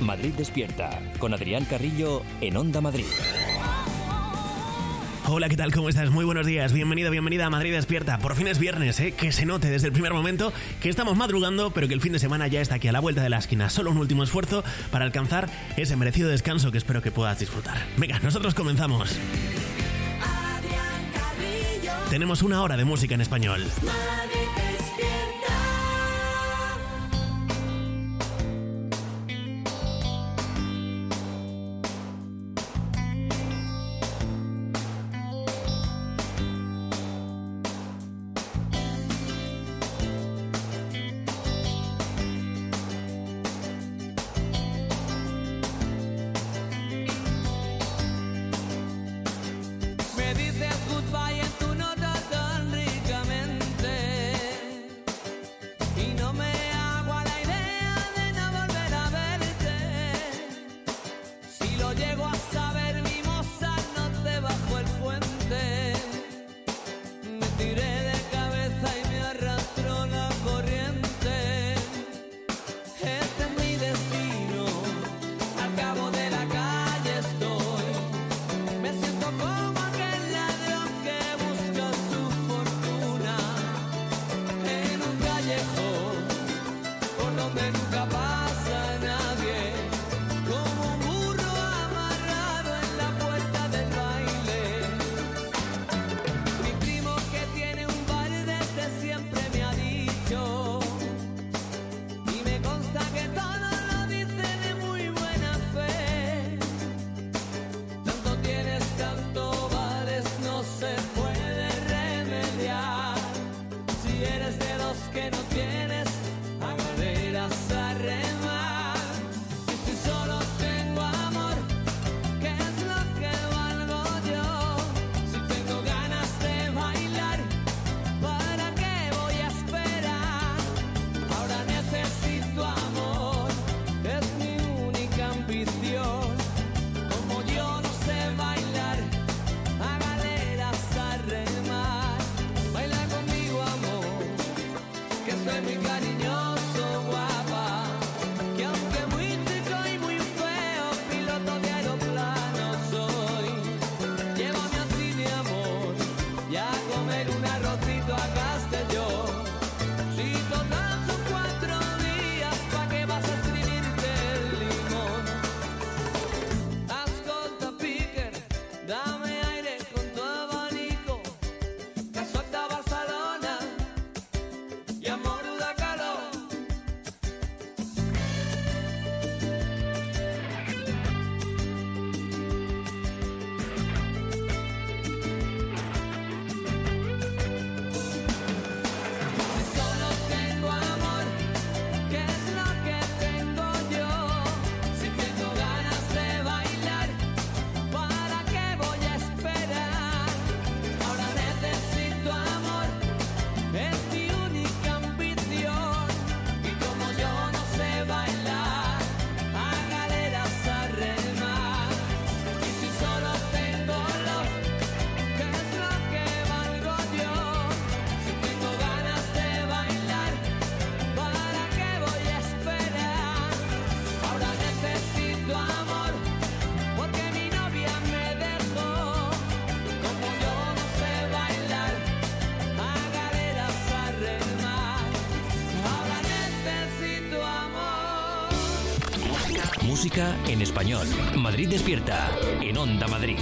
Madrid Despierta, con Adrián Carrillo en Onda Madrid. Hola, ¿qué tal? ¿Cómo estás? Muy buenos días. Bienvenido, bienvenida a Madrid Despierta. Por fin es viernes, que se note desde el primer momento que estamos madrugando, pero que el fin de semana ya está aquí a la vuelta de la esquina. Solo un último esfuerzo para alcanzar ese merecido descanso que espero que puedas disfrutar. Venga, nosotros comenzamos. Tenemos una hora de música en español. Música en español. Madrid Despierta en Onda Madrid.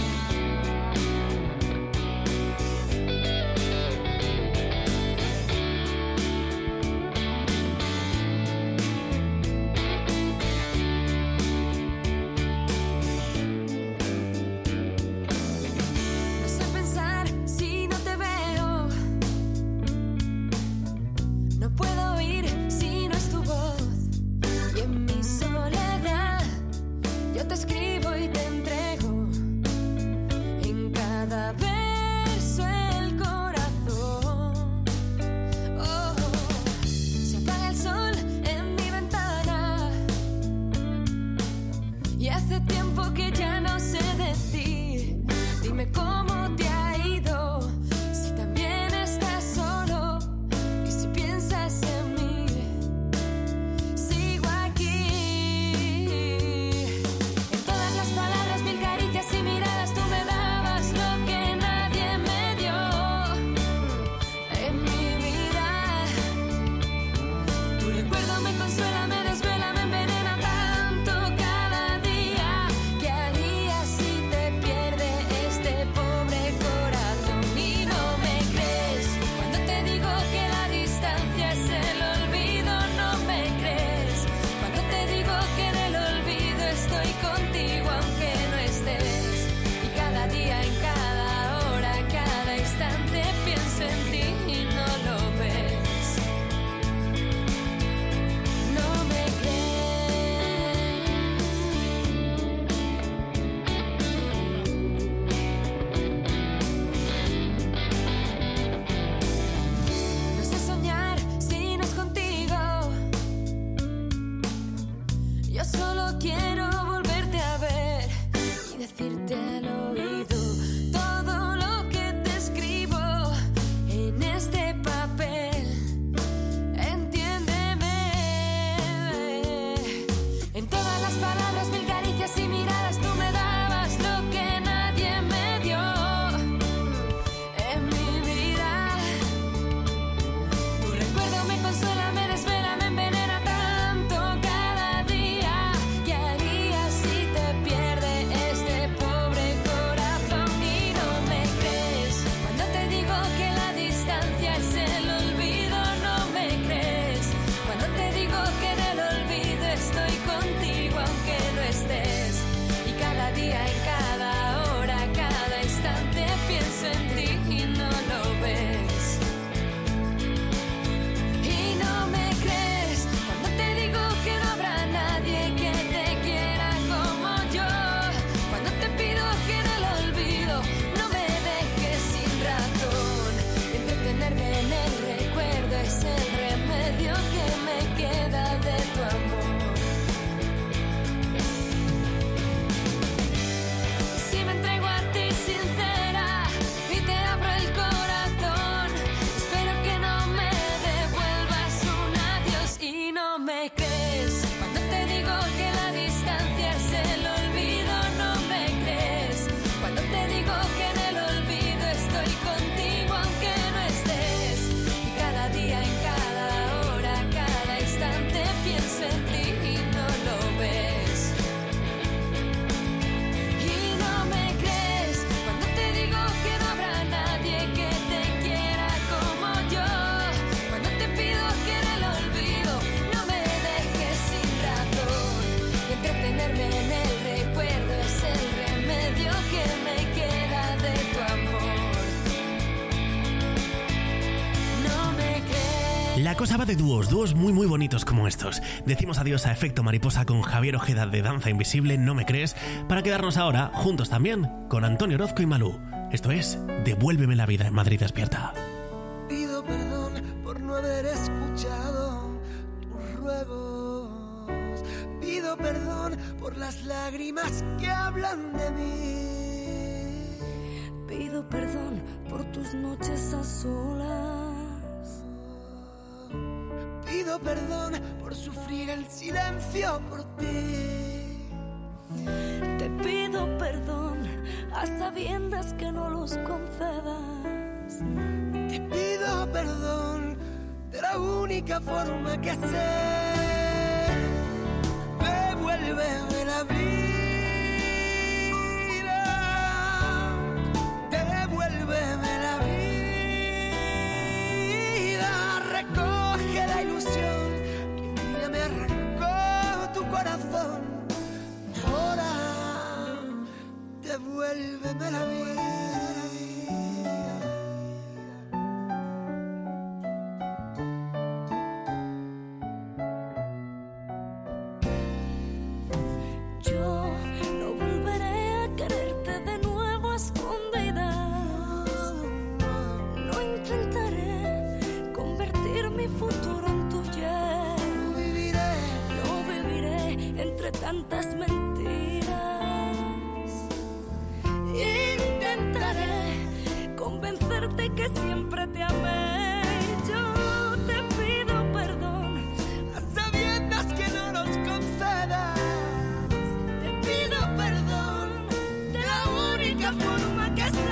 Escribo y te entrego Yo solo quiero volverte a ver y decirte al oído todo lo que te escribo en este papel. Entiéndeme. En todas las palabras, mil caricias y miradas, tú me dabas lo que nadie me dio en mi vida. Tu recuerdo me consuela, me desvela, me envenena tanto cada día. ¿Qué harías si te pierde este pobre corazón y no me crees? Cuando te digo que la distancia es el olvido, no me crees. Cuando te digo que en el olvido estoy contigo aunque no estés. Y cada día, en cada hora, cada instante pienso en ti y no lo ves. Y no me crees cuando te digo que no habrá nadie que te quiera como yo. Cuando te pido que en el olvido no me dejes sin razón. Entretenerme en el recuerdo es el remedio que me queda de tu amor. Si me entrego a ti sincera y te abro el corazón, espero que no me devuelvas un adiós y no me crees. Cuando te digo que la distancia es el olvido, no me crees. Cuando te digo que en el olvido estoy contigo aunque no estés. Y cada día, en cada hora, cada instante pienso en ti y no lo ves. Y no me crees cuando te digo que no habrá nadie que te quiera como yo. Cuando te pido que en el olvido no me dejes sin razón. Y entretenerme en el recuerdo es el remedio que me queda de tu amor. No me crees. La cosa va de dúos muy muy bonitos como estos. Decimos adiós a Efecto Mariposa con Javier Ojeda de Danza Invisible, No me crees, para quedarnos ahora juntos también con Antonio Orozco y Malú. Esto es Devuélveme la vida en Madrid Despierta. Pido perdón por no haber escuchado tus ruegos. Pido perdón por las lágrimas que hablan de mí. Pido perdón por tus noches a solas. Pido perdón por sufrir el silencio por ti. Te pido perdón a sabiendas que no los concedas. Te pido perdón de la única forma que sé. Devuélveme la vida. Devuélveme la vida. Recoge la ilusión que un día me arrancó tu corazón. Ahora devuélveme la vida. Yo no volveré a quererte de nuevo a escondidas. No intentaré convertir mi futuro en tu ya. No viviré entre tantas mentiras. Intentaré convencerte que siempre te amé. Yo te pido perdón A sabiendas que no nos concedas. Te pido perdón de la única forma que sé.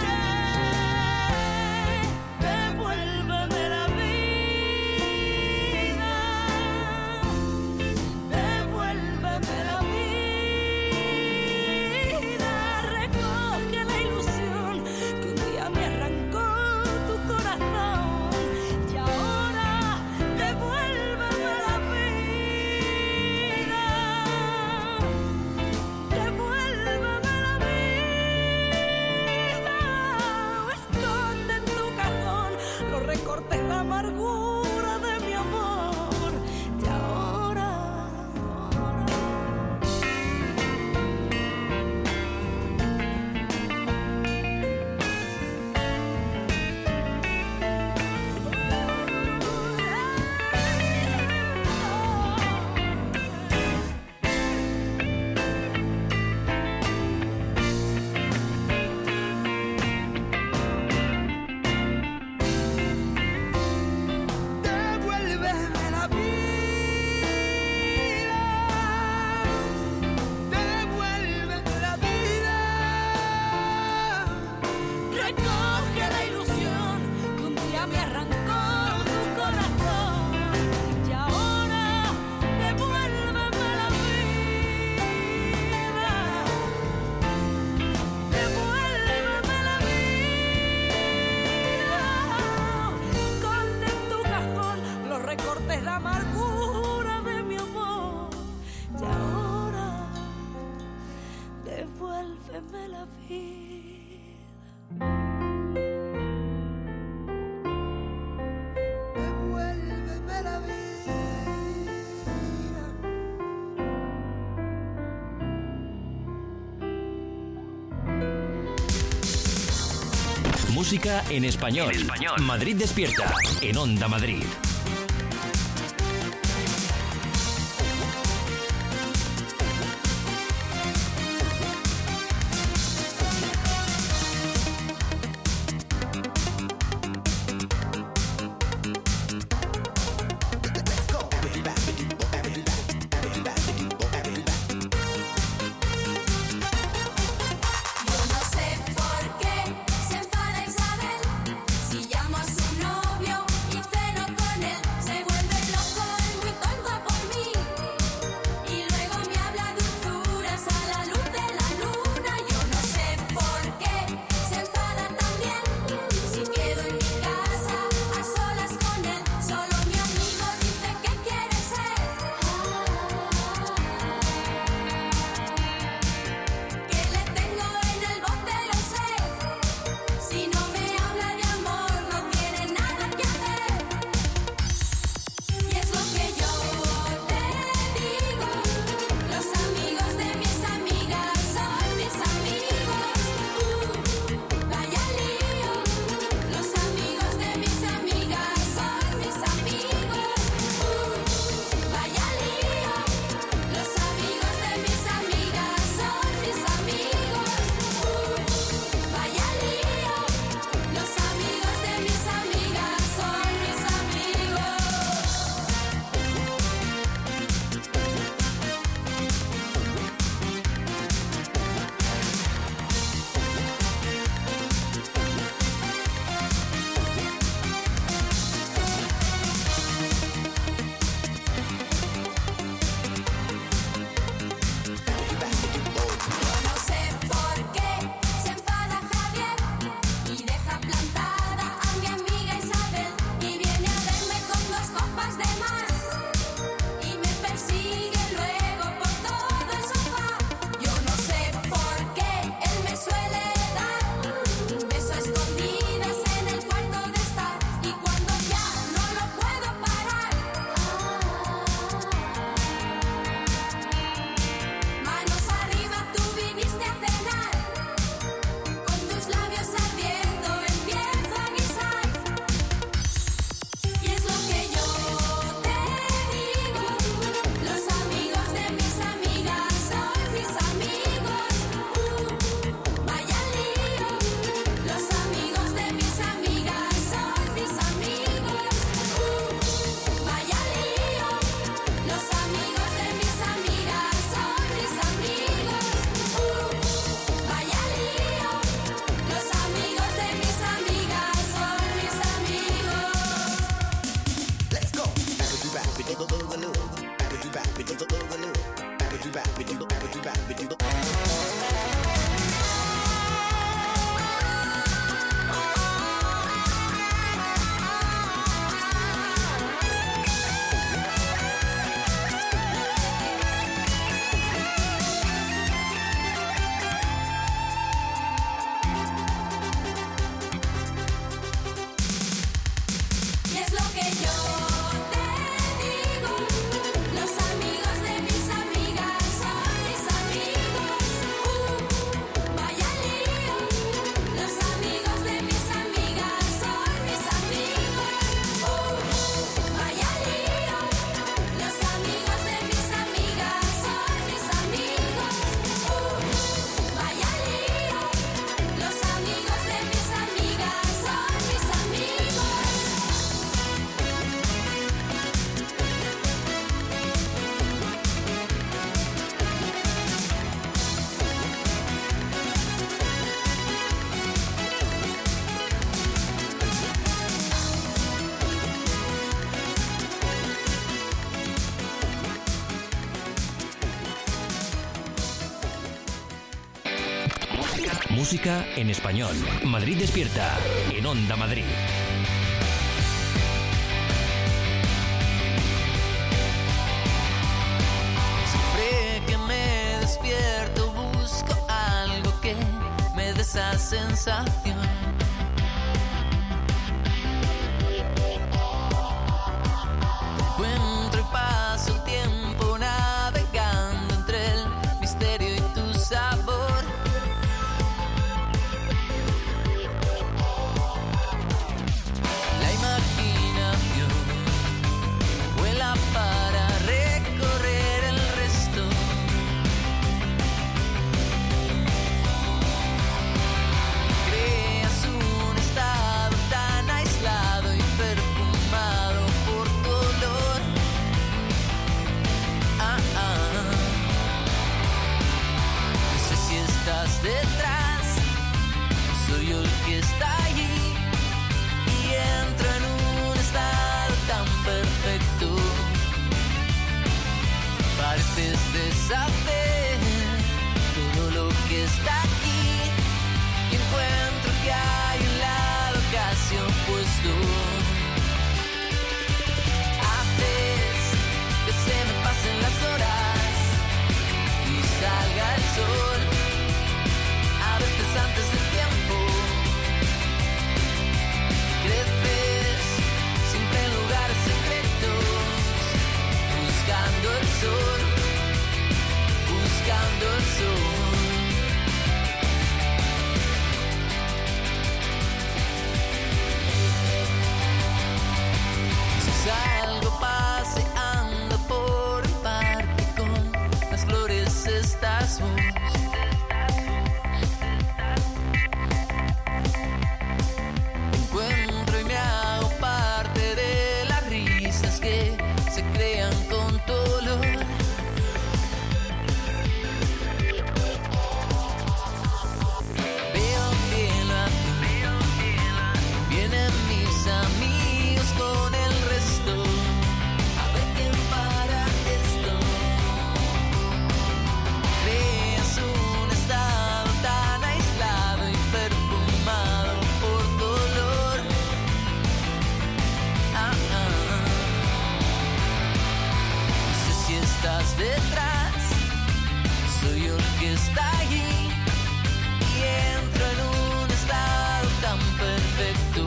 Devuélveme la vida. Devuélveme la vida. Música en español. Madrid Despierta, en Onda Madrid. Música en español. Madrid Despierta, en Onda Madrid. Siempre que me despierto busco algo que me dé esa sensación. Te encuentro y paso el tiempo navegando entre el misterio y tu sabor. detrás, soy yo el que está allí y entro en un estado tan perfecto. Pareces deshacer todo lo que está aquí y encuentro que hay un lado casi opuesto. Haces que se me pasen las horas y salga el sol, a veces antes del tiempo. Creces siempre en lugares secretos, buscando el sol, buscando el sol. Si salgo paseando por el parque con las flores estás vos. Encuentro y me hago parte de las risas que se crean con tu olor. Veo cielo azul, vienen mis amigos con el resto, a ver quién para esto. Creas un estado tan aislado y perfumado por dolor. No sé si estás detrás, soy yo el que está allí y entro en un estado tan perfecto.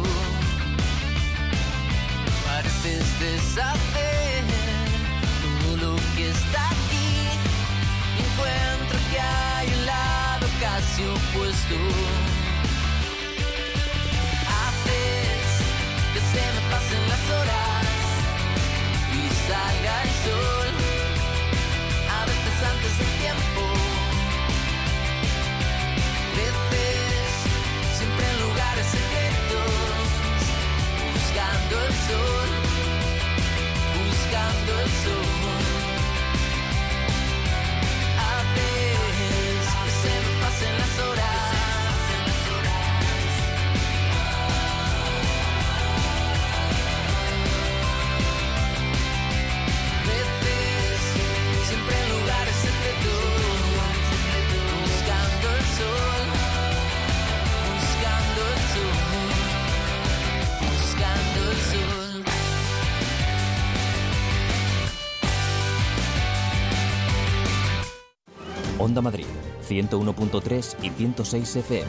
Pareces deshacer todo lo que está aquí y encuentro que hay un lado casi opuesto. Haces que se me pasen las horas y salga el sol, a veces antes del tiempo. Creces siempre en lugares secretos, buscando el sol, buscando el sol. Haces que se me pasen las horas. Creces siempre en lugares secretos, buscando el sol, buscando el sol, buscando el sol. Onda Madrid, 101.3 y 106 FM.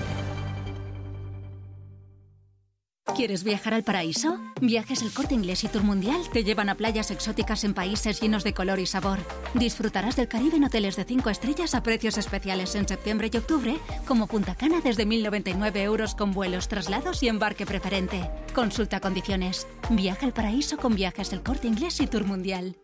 ¿Quieres viajar al paraíso? Viajes El Corte Inglés y Tour Mundial te llevan a playas exóticas en países llenos de color y sabor. Disfrutarás del Caribe en hoteles de 5 estrellas a precios especiales en septiembre y octubre, como Punta Cana desde 1.099 euros con vuelos, traslados y embarque preferente. Consulta condiciones. Viaja al paraíso con Viajes El Corte Inglés y Tour Mundial.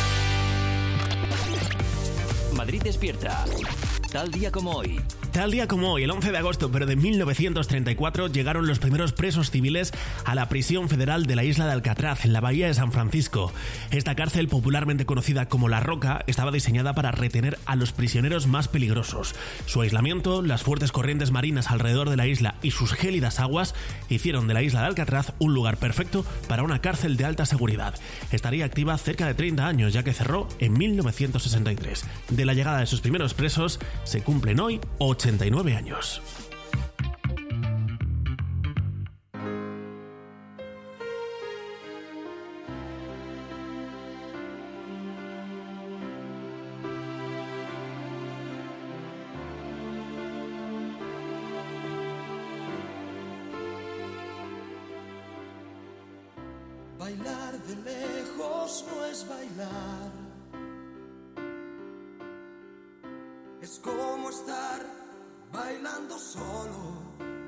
Madrid despierta. Tal día como hoy. Tal día como hoy, el 11 de agosto, pero de 1934, llegaron los primeros presos civiles a la prisión federal de la isla de Alcatraz, en la bahía de San Francisco. Esta cárcel, popularmente conocida como La Roca, estaba diseñada para retener a los prisioneros más peligrosos. Su aislamiento, las fuertes corrientes marinas alrededor de la isla y sus gélidas aguas hicieron de la isla de Alcatraz un lugar perfecto para una cárcel de alta seguridad. Estaría activa cerca de 30 años, ya que cerró en 1963. De la llegada de sus primeros presos, se cumplen hoy 89 años. Bailar de lejos no es bailar, es como estar bailando solo.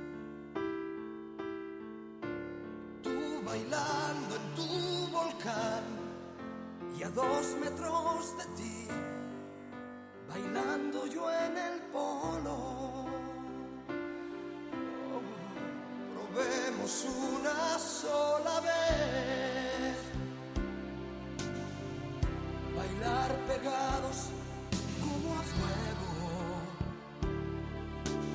Tú bailando en tu volcán y a 2 metros de ti, bailando yo en el polo. Probemos una sola vez bailar pegados como a fuego.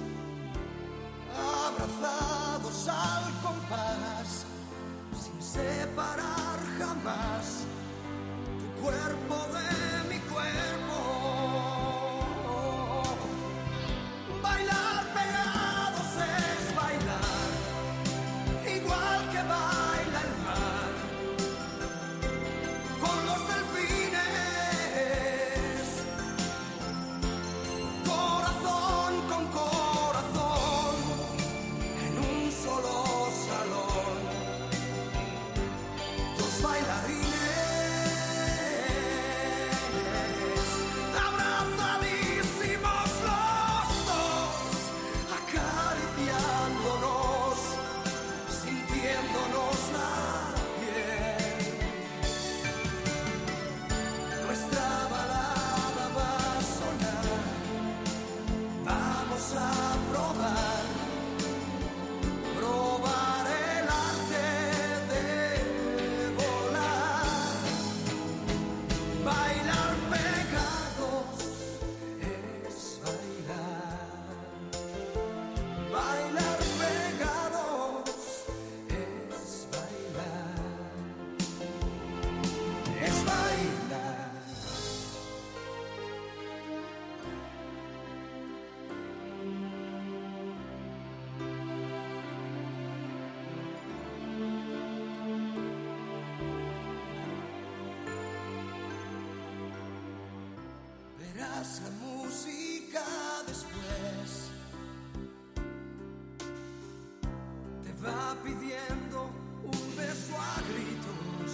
bailas la música después. Te va pidiendo un beso a gritos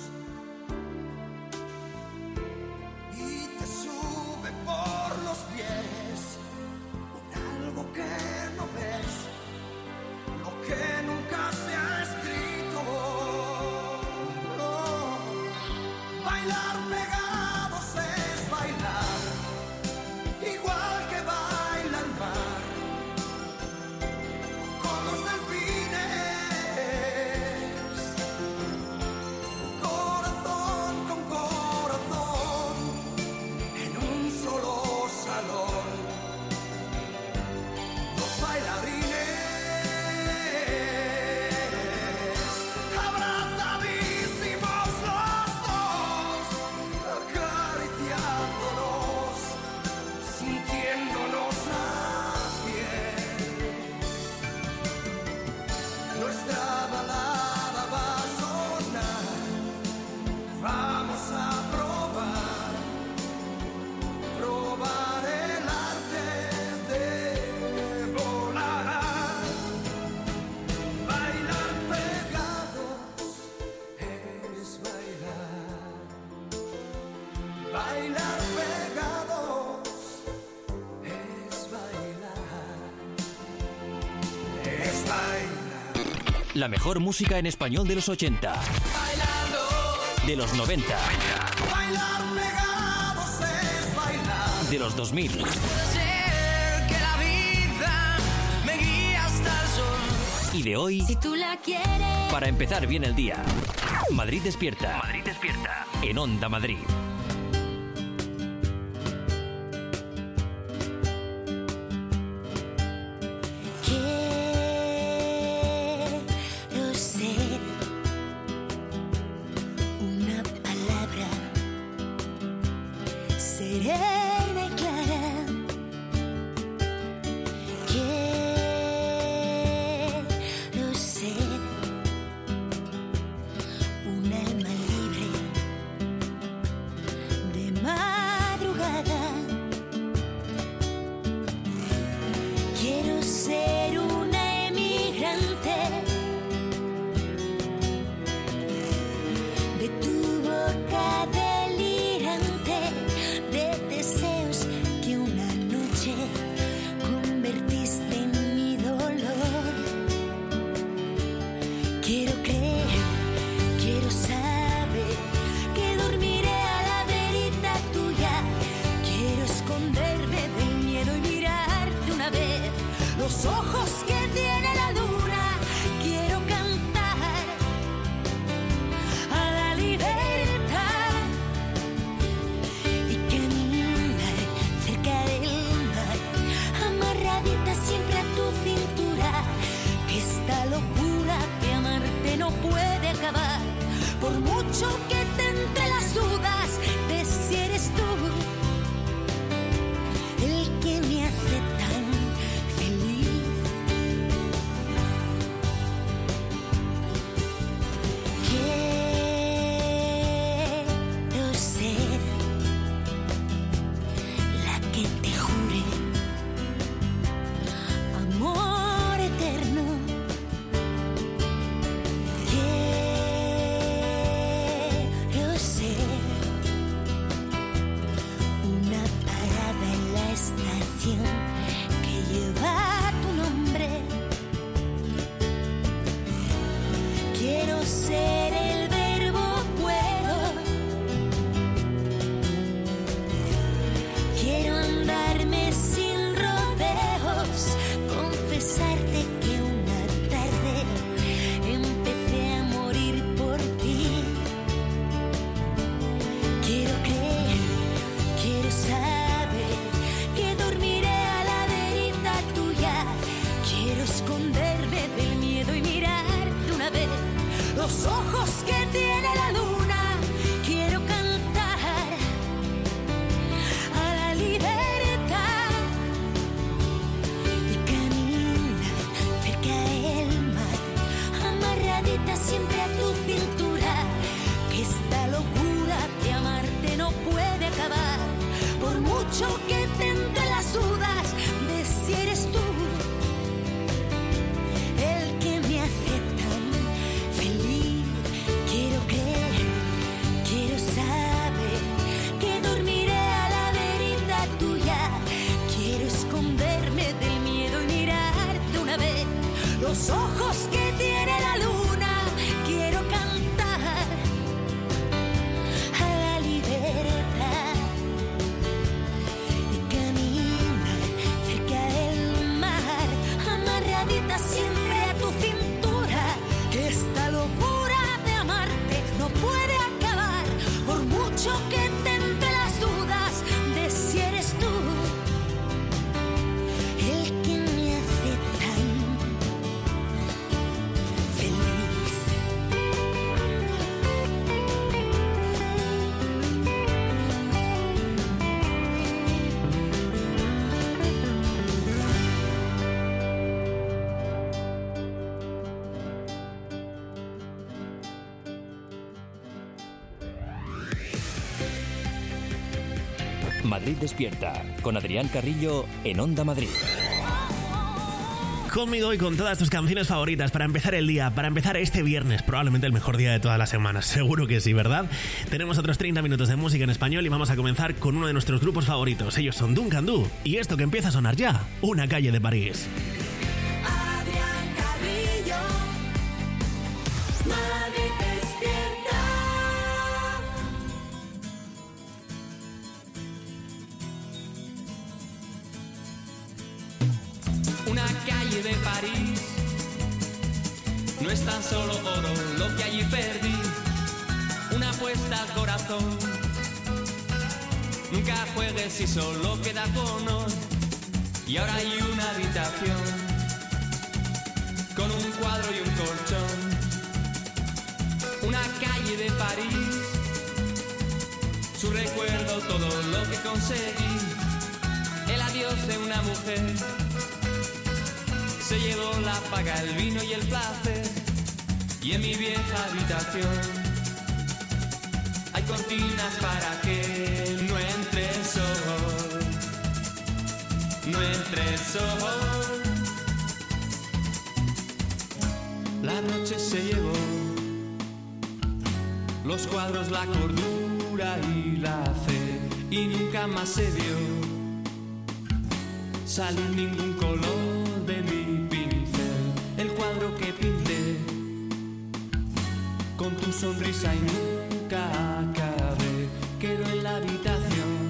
y te sube por los pies con algo que no ves, lo que nunca se ha escrito. No. Bailar pegados es bailar, igual que baila el mar, con los delfines, corazón con corazón, en un solo salón, dos bailarines abrazadísimos los dos, acariciándonos, sintiéndonos la piel. Nuestra balada va a sonar, vamos a probar el arte de volar. Bailar pegados es bailar. Bailar pegados es bailar. Es bailar. La mejor música en español de los 80, de los 90, Bailar pegados es bailar. de los 2000. Puede ser que la vida me guíe hasta el sol. Y de hoy, Si tú la quieres. para empezar bien el día. Madrid despierta. Madrid despierta. En Onda Madrid. Quiero ser una palabra serena y clara. Quiero ser un alma libre de madrugada. Quiero ser una emigrante de tu boca delirante, de deseos que una noche convertiste en mi dolor. Quiero creer, quiero saber que dormiré a la verita tuya. Quiero esconderme del miedo y mirarte una vez los ojos que tiene la luna. Quiero cantar a la libertad y caminar cerca del mar, amarradita siempre a tu cintura. Que esta locura de amarte no puede acabar, por mucho que te entre las dudas de si eres tú el que me hace tan feliz. Quiero ser la que te jure amor eterno. Quiero ser una parada en la estación que lleva tu nombre. Quiero ser el verbo puedo. Quiero andarme sin rodeos, confesarte que una tarde empecé a morir por ti. Quiero creer, quiero saber que dormiré a la verita tuya. Quiero esconderme del miedo y mirarte una vez los ojos que tiene la luna. Quiero cantar a la libertad y caminar cerca del mar, amarradita siempre a tu cintura. Que esta locura de amarte no puede acabar, por mucho que te los ojos que tiene la luna. Quiero cantar a la libertad y caminar cerca del mar, amarradita siempre a tu cintura, que esta locura de amarte no puede acabar, por mucho que te entre las dudas de si eres tú el que me hace tan feliz. Madrid Despierta, con Adrián Carrillo en Onda Madrid. Conmigo y con todas tus canciones favoritas para empezar el día, para empezar este viernes, probablemente el mejor día de todas las semanas, seguro que sí, ¿verdad? Tenemos otros 30 minutos de música en español y vamos a comenzar con uno de nuestros grupos favoritos. Ellos son Duncan Du y esto que empieza a sonar ya, Una calle de París. Adrián Carrillo, Madrid Despierta. Una calle de París no es tan solo oro lo que allí perdí, una apuesta al corazón. Nunca juegues si solo queda honor. Y ahora hay una habitación con un cuadro y un colchón. Una calle de París, su recuerdo, todo lo que conseguí. El adiós de una mujer se llevó la paga, el vino y el placer. Y en mi vieja habitación hay cortinas para que no entre el sol, no entre el sol. La noche se llevó los cuadros, la cordura y la fe, y nunca más se vio salir ningún color de mi pincel. El cuadro que pinté con tu sonrisa y nunca acabé quedó en la habitación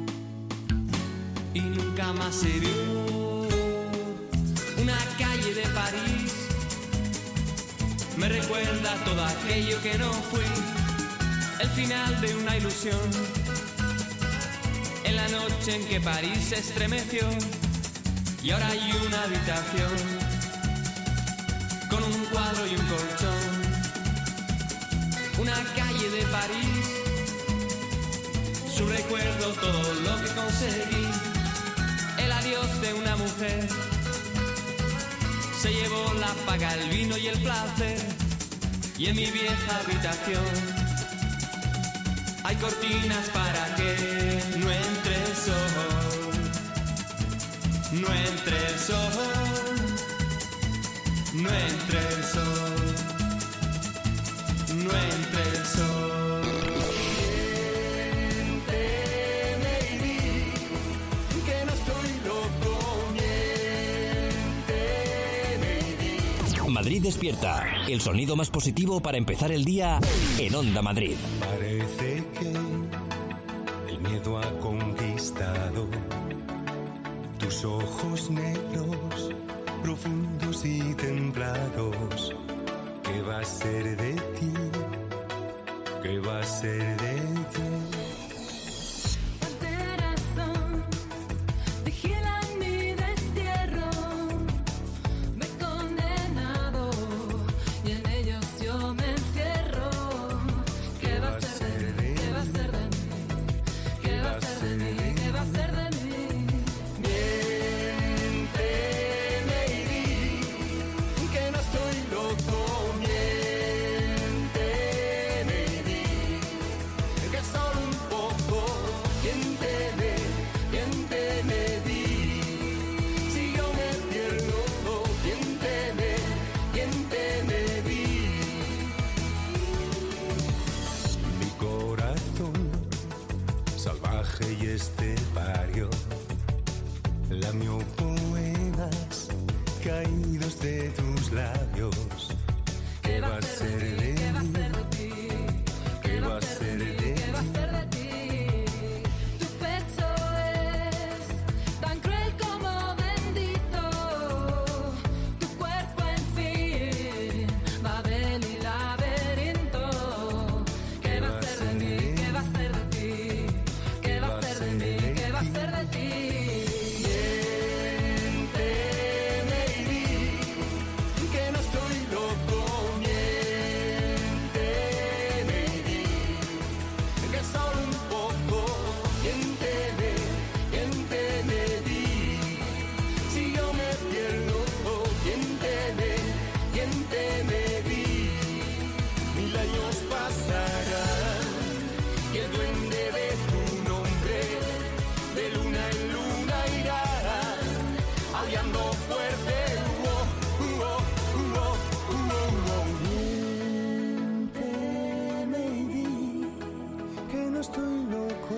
y nunca más se vio. Una calle de París me recuerda todo aquello que no fui, el final de una ilusión, en la noche en que París se estremeció. Y ahora hay una habitación con un cuadro y un colchón. Una calle de París, su recuerdo, todo lo que conseguí. El adiós de una mujer se llevó la paga, el vino y el placer. Y en mi vieja habitación hay cortinas para que no entre el sol, no entre el sol, no entre el sol, no entre el sol. Miénteme y di que no estoy loco, miénteme y di. Madrid Despierta, el sonido más positivo para empezar el día en Onda Madrid. Parece que el miedo ha conquistado tus ojos negros, profundos y templados. ¿Qué va a ser de ti? ¿Qué va a ser de ti? Corazón, vigilan mi destierro, me he condenado y en ellos yo me encierro. ¿Qué va a ser de mí? ¿Qué va a ser de mí? ¿Qué va a ser de mí? ¿Qué va a ser de mí? Miénteme y di que no estoy loco, miénteme y di que solo un poco, miénteme, miénteme, di si yo me pierdo, miénteme, miénteme, di. Mi corazón salvaje y estepario lamió poemas caídos de tus labios. ¿Qué va a ser de mí? ¿Qué va a ser de ti? ¿Qué va a ser de ti? ¿Qué va a ser de ti? Tu pecho es tan cruel como bendito. Tu cuerpo, en fin, Babel y laberinto. ¿Qué va a ser de mí? ¿Qué va a ser de ti? ¿Qué va a ser de mí? ¿Qué va a ser de ti? Miénteme y di que no estoy loco. Miénteme y di que solo un poco. Miénteme, miénteme, di si yo me pierdo. Miénteme, miénteme, di 1000 años pasarán y el duende de tu nombre de luna en luna irá aullando fuerte. Miénteme y di que no estoy loco.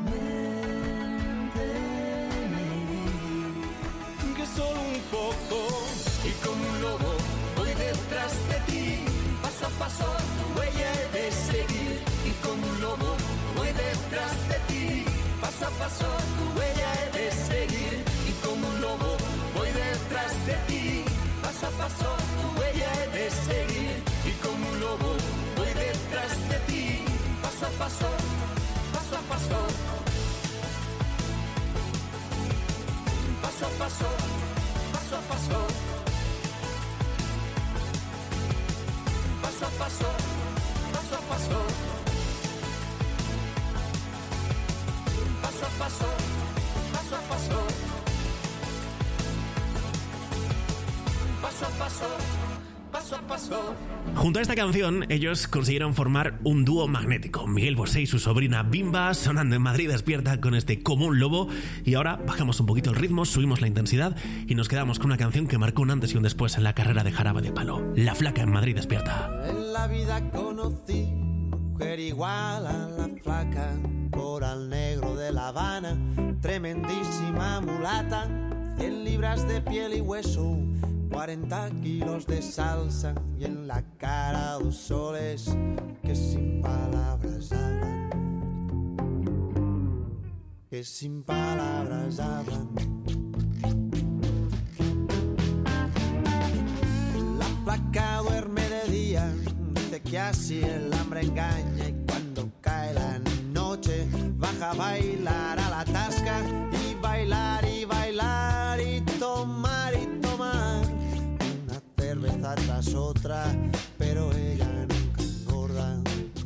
Miénteme y di que solo un poco y como un lobo voy detrás de ti. Paso a paso tu huella he de seguir y como un lobo voy detrás de ti. Paso a paso tu huella he de seguir y como un lobo voy detrás de ti. Paso a paso tu huella he de seguir y como un lobo voy detrás de ti. Paso a paso, paso a paso. Paso a paso, paso a paso. Paso a paso, paso a paso. Paso a paso, paso a paso. Paso a paso, paso a paso. Junto a esta canción, ellos consiguieron formar un dúo magnético. Miguel Bosé y su sobrina Bimba sonando en Madrid Despierta con este Como un lobo. Y ahora bajamos un poquito el ritmo, subimos la intensidad y nos quedamos con una canción que marcó un antes y un después en la carrera de Jarabe de Palo. La Flaca en Madrid Despierta. En la vida conocí mujer igual a la flaca, coral negro de La Habana, tremendísima mulata, 100 libras de piel y hueso, 40 kilos de salsa y en la cara 2 soles que sin palabras hablan, que sin palabras hablan. La flaca duerme de día, dice que así el hambre engaña y cuando cae la noche baja a bailar a la tasca y bailar y bailar y tomar una cerveza tras otra, pero ella nunca engorda,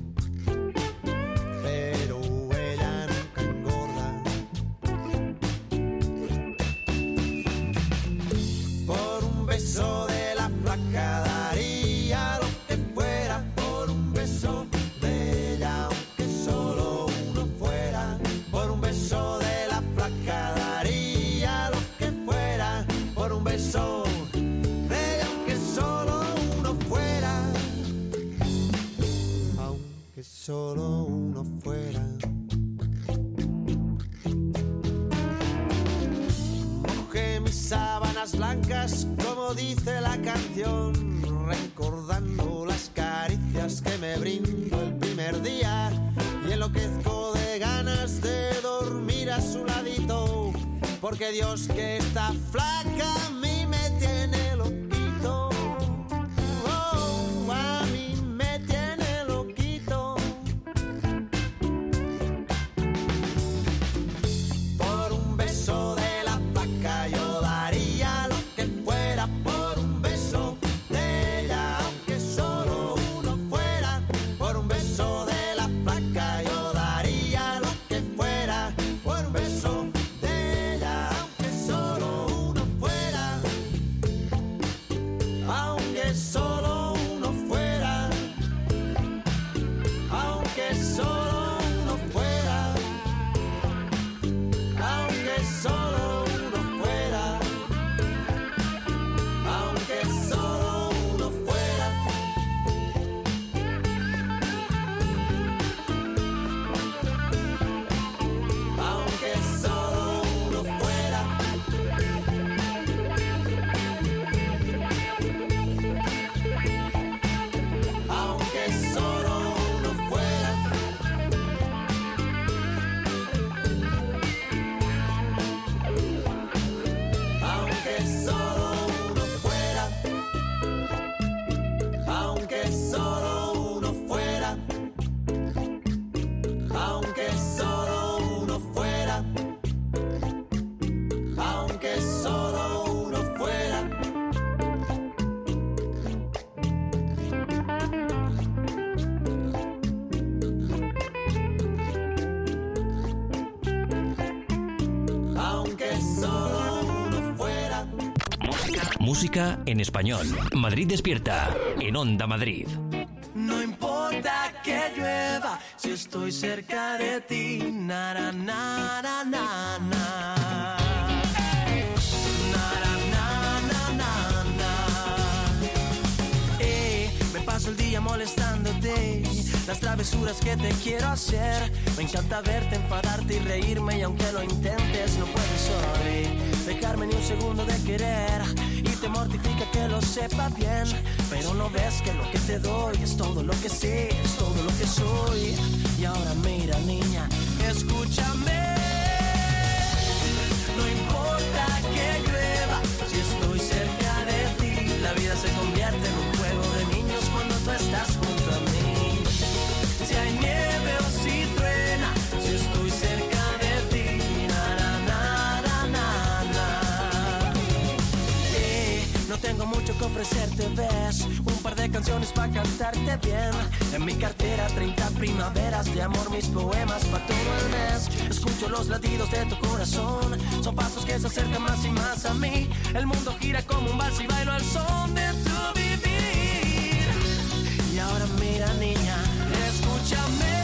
pero ella nunca engorda. Por un beso de la flaca daría lo que fuera, por un beso de ella aunque solo uno fuera, por un beso de la flaca daría lo que fuera, por un beso de ella aunque solo uno fuera, aunque solo uno fuera. Mojé mis sábanas blancas como dice la canción, recordando las caricias que me brindó el primer día y enloquezco de ganas de dormir a su ladito, porque Dios que está flaca a mí me tiene loquito. Oh, a mí me tiene loquito. Por un beso de la flaca yo daría lo que fuera, por un beso de ella aunque solo uno fuera, por un beso de la flaca yo daría lo que fuera, por un beso de ella aunque solo uno fuera, aunque solo uno fuera, aunque solo uno fuera, aunque solo uno fuera, aunque solo uno fuera. Aunque solo uno fuera. aunque solo uno fuera. Música en español. Madrid Despierta, en Onda Madrid. No importa que llueva si estoy cerca de ti. Na, na, na, na, na, na. Paso el día molestándote, las travesuras que te quiero hacer. Me encanta verte, enfadarte y reírme, y aunque lo intentes no puedes hoy dejarme ni un segundo de querer. Y te mortifica que lo sepa bien, pero no ves que lo que te doy es todo lo que sé, es todo lo que soy. Y ahora mira, niña, escúchame. No importa que llueva si estoy cerca de ti. La vida se convierte en un juego de niños cuando tú estás junto a mí. Si hay nieve o si truena, si estoy cerca de ti. Na, na, na, na, na, na. No tengo mucho que ofrecerte, ves, un par de canciones para cantarte bien. En mi cartera 30 primaveras de amor, mis poemas para todo el mes. Escucho los latidos de tu corazón, son pasos que se acercan más y más a mí. El mundo gira como un vals y bailo al son de tu vivir. Y ahora mira, niña, escúchame.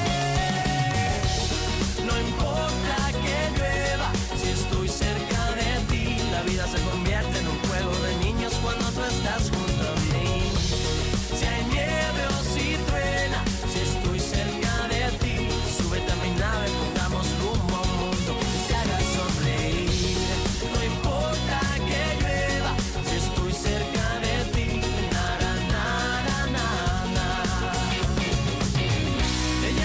No importa que llueva si estoy cerca de ti. La vida se convierte en un juego de niños cuando tú estás junto a mí. Si hay nieve o si truena, si estoy cerca de ti. Súbete a mi nave, pongamos rumbo a un mundo que te haga sonreír. No importa que llueva si estoy cerca de ti. Na, na, na, na, na. Te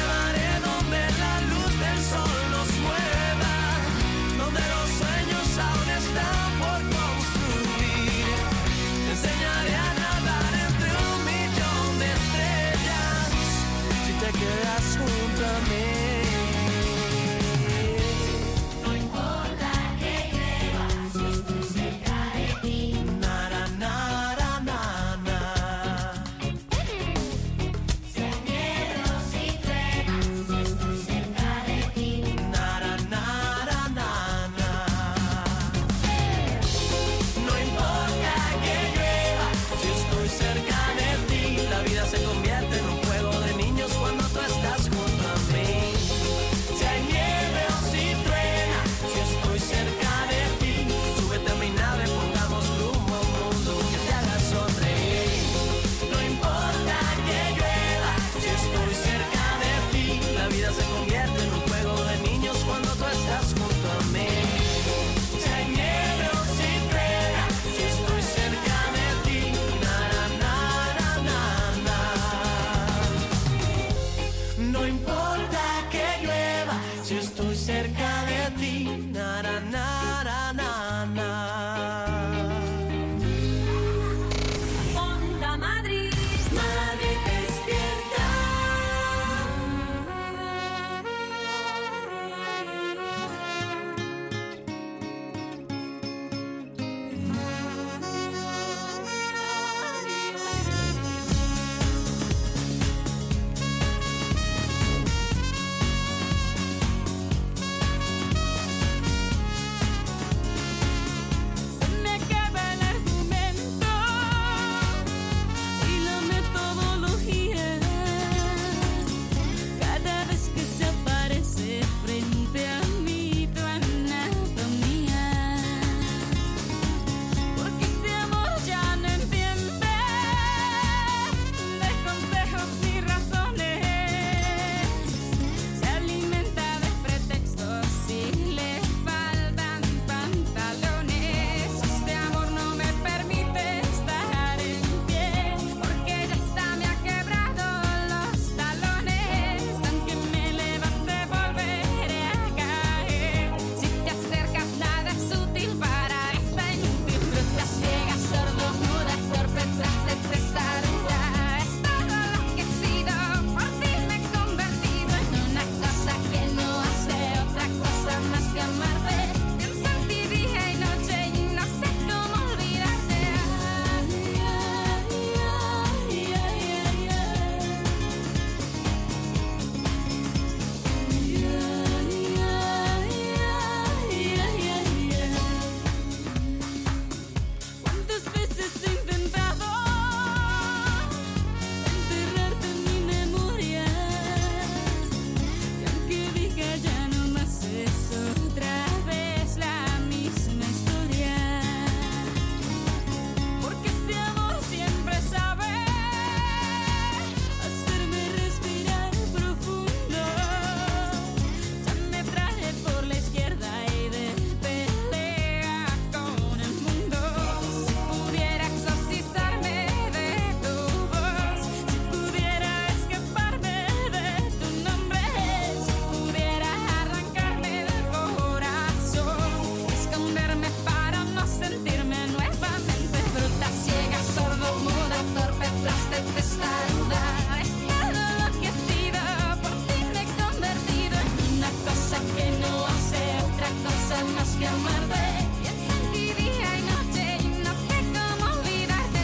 que amarte. Pienso en ti día y noche y no sé cómo olvidarte.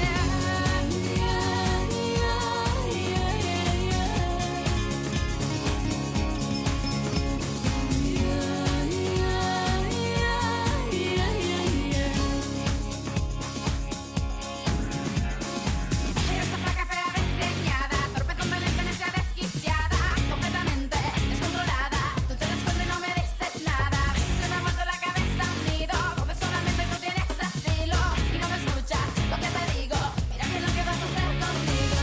Esa flaca fea desdeñada, torpe, conveniente, necia, desquiciada, completamente descontrolada. Tú te das cuenta y no me dices nada. Se me ha vuelto la cabeza un nido, donde solamente tú tienes asilo y no me escuchas lo que te digo. Mira bien lo que vas a hacer conmigo.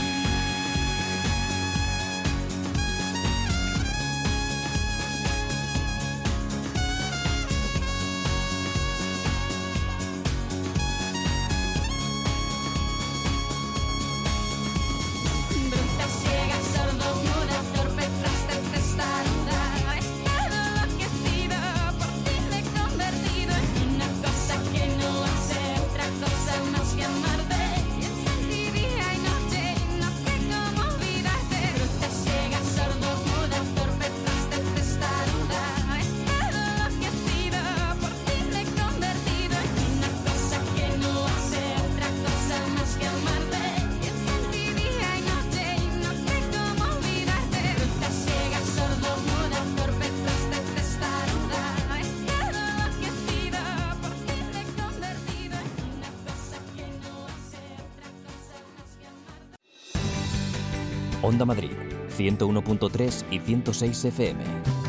Bruta, ciega, sordomuda, torpe, triste, testaruda. Es todo lo que he sido, por ti me he convertido en una cosa que no hace otra cosa más que amarte. Pienso en ti día y noche y no sé cómo olvidarte. Bruta, ciega, sordomuda, torpe, triste, testaruda. Es todo lo que he sido, por ti me he convertido en una cosa que no hace otra cosa más que amarte. Pienso en ti día y noche y no sé cómo olvidarte. Bruta, ciega, sordomuda, torpe, triste, testaruda. Es todo lo que he sido, por ti me he convertido en una cosa que no hace otra cosa más que amarte. Onda Madrid, 101.3 y 106 FM.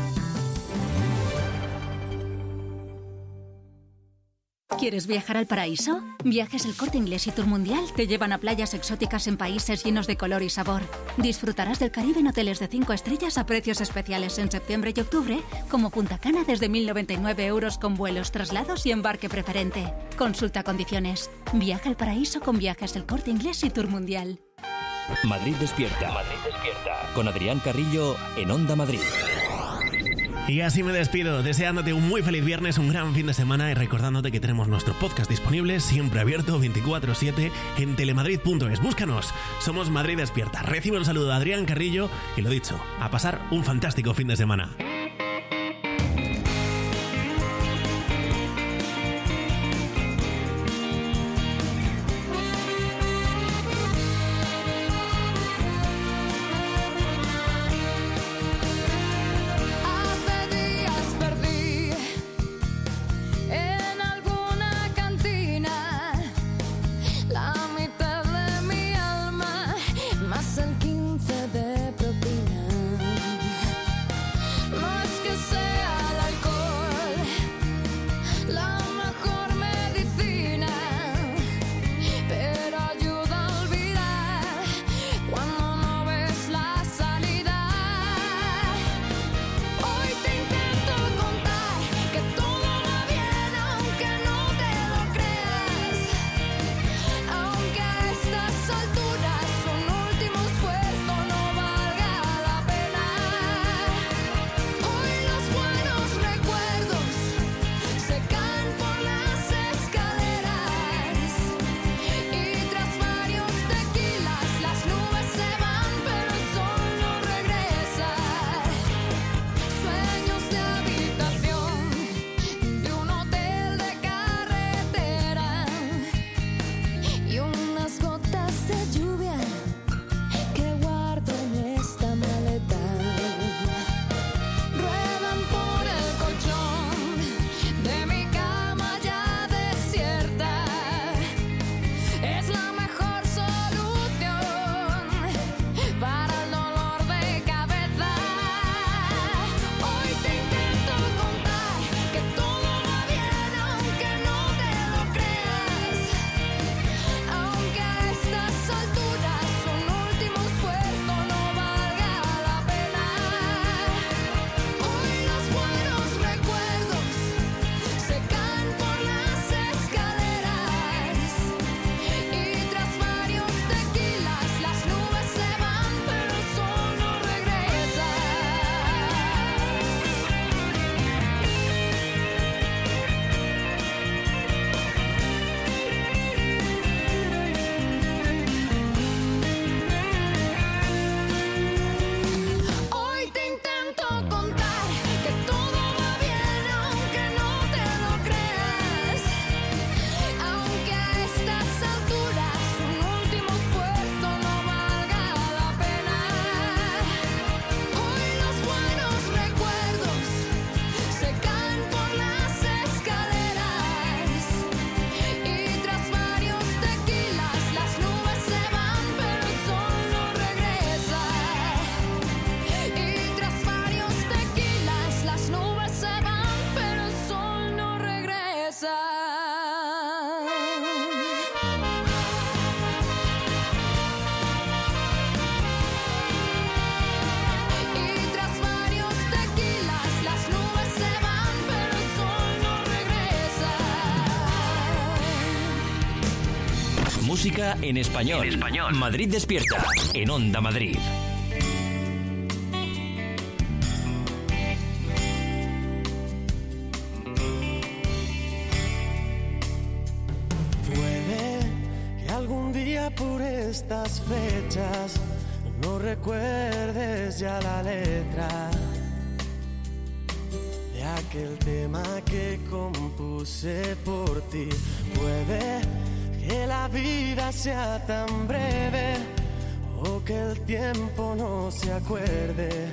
¿Quieres viajar al paraíso? Viajes El Corte Inglés y Tour Mundial te llevan a playas exóticas en países llenos de color y sabor. Disfrutarás del Caribe en hoteles de 5 estrellas a precios especiales en septiembre y octubre, como Punta Cana desde 1.099 euros con vuelos, traslados y embarque preferente. Consulta condiciones. Viaja al paraíso con Viajes El Corte Inglés y Tour Mundial. Madrid despierta. Con Adrián Carrillo en Onda Madrid. Y así me despido, deseándote un muy feliz viernes, un gran fin de semana y recordándote que tenemos nuestro podcast disponible, siempre abierto 24/7 en telemadrid.es. Búscanos, somos Madrid Despierta. Recibe un saludo de Adrián Carrillo y lo dicho, a pasar un fantástico fin de semana. Hace días perdí en alguna cantina la mitad de mi alma, más el 15 de propina. No Música en español. Madrid Despierta, en Onda Madrid. Algún día por estas fechas no recuerdes ya la letra de aquel tema que compuse por ti. Puede que la vida sea tan breve o que el tiempo no se acuerde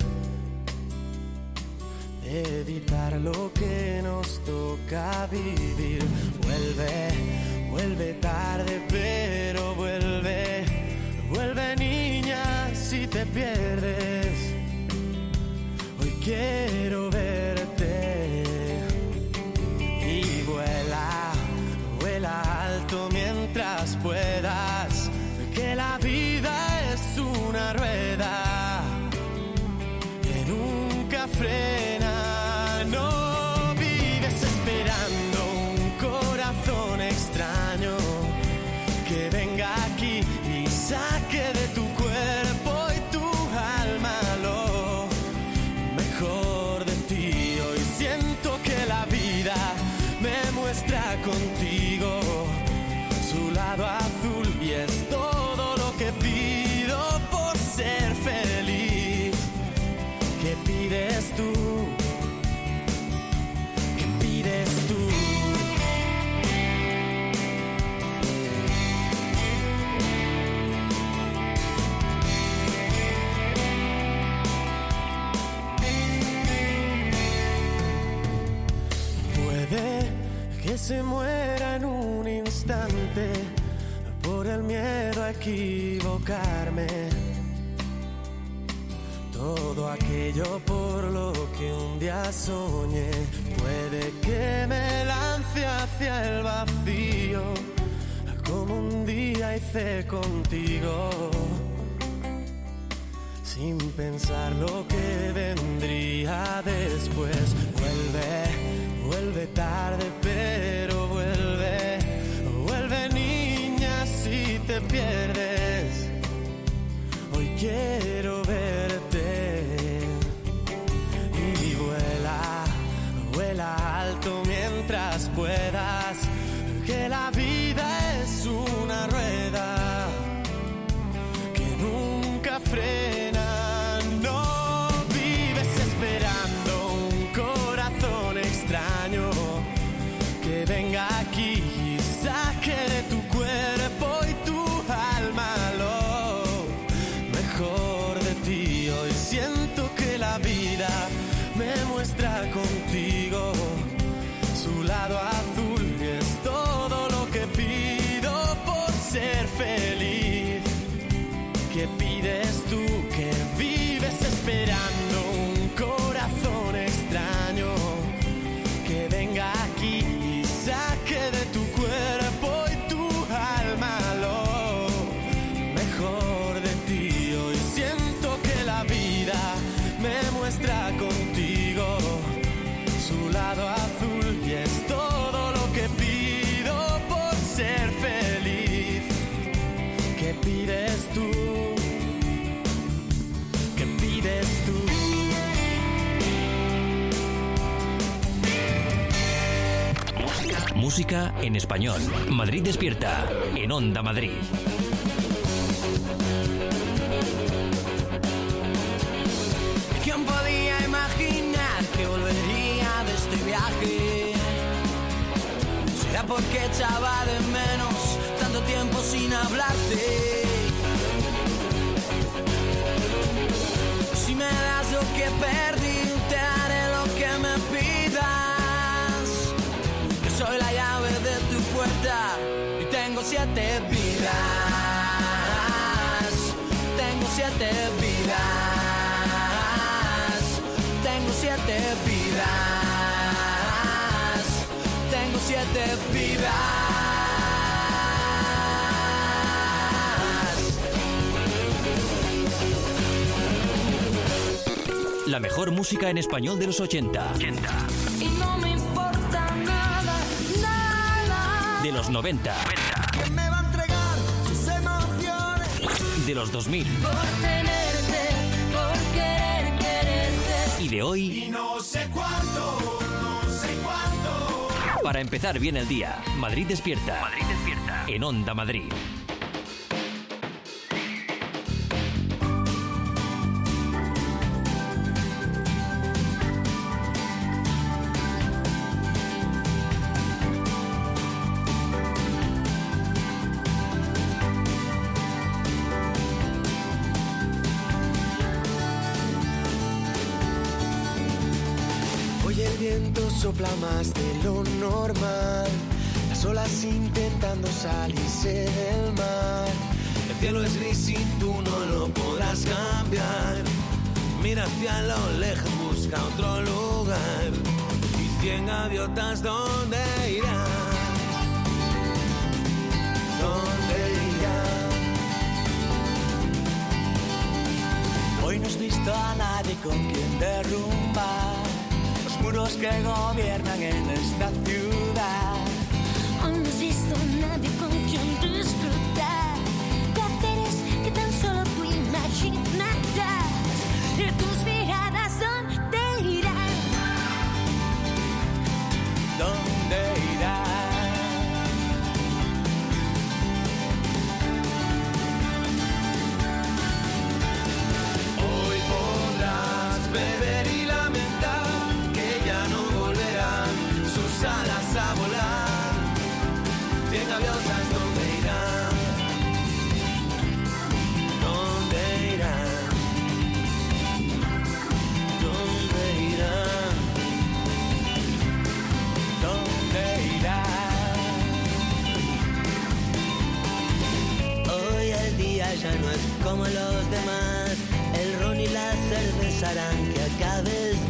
de evitar lo que nos toca vivir. Vuelve tarde, pero vuelve niña si te pierdes. Hoy quiero verte y vuela alto mientras puedas, que la vida es una rueda que nunca frena. No vives esperando un corazón extraño que venga aquí y saque de tu cuerpo y tu alma lo mejor de ti. Hoy siento que la vida me muestra contigo su lado azul y es todo lo que pido por ser feliz. ¿Qué pides tú? ¿Qué pides tú? Que se muera en un instante por el miedo a equivocarme. Todo aquello por lo que un día soñé. Puede que me lance hacia el vacío como un día hice contigo, sin pensar lo que vendría después. Vuelve tarde, pero vuelve niña si te pierdes. Hoy quiero verte y vuela alto mientras puedas, que la vida es una rueda que nunca frena. No vives esperando un corazón extraño que venga aquí y saque de tu cuerpo y tu alma lo mejor de ti. Hoy siento que la vida me muestra contigo su lado azul y es todo lo que pido por ser feliz. ¿Qué pides tú? Que vives esperando un corazón extraño que venga aquí y saque de tu cuerpo y tu alma lo mejor de ti. Hoy siento que la vida me muestra contigo su lado azul y es todo lo que pido por ser feliz. ¿Qué pides tú? ¿Qué pides tú? Música en español. Madrid Despierta, en Onda Madrid. ¿Quién podía imaginar que volvería de este viaje? Será porque echaba de menos tanto tiempo sin hablarte. Si me das lo que perdí, te daré lo que me pidas. Que soy la llave de tu puerta y tengo 7 vidas. Tengo 7 vidas. Tengo 7 vidas. Tengo 7 vidas. La mejor música en español de los 80. Y no me importa nada, nada. De los 90. ¿Quién me va a entregar de los 2000 Por tenerte, por querer quererte. y de hoy. Y no sé cuánto, no sé cuánto. Para empezar bien el día, Madrid despierta. Madrid despierta. En Onda Madrid. Hoy el viento sopla más de lo normal, las olas intentando salirse del mar. El cielo es gris y tú no lo podrás cambiar. Mira hacia lo lejos, busca otro lugar. Y 100 gaviotas, ¿dónde irán? ¿Dónde irán? Hoy no has visto a nadie con quien derrumbar los muros que gobiernan en esta ciudad. Hoy no has visto a nadie con quien disfrutar placeres que tan solo tú imaginarás. Y tus miradas, ¿dónde irán? ¿Dónde irán? Hoy podrás beber y lamentar que ya no volverán sus alas a volar. 100 gaviotas, ¿dónde irán? ¿Dónde irán? ¿Dónde irán? ¿Dónde irán? Hoy el día ya no es como los demás. El ron y la cerveza harán que acabes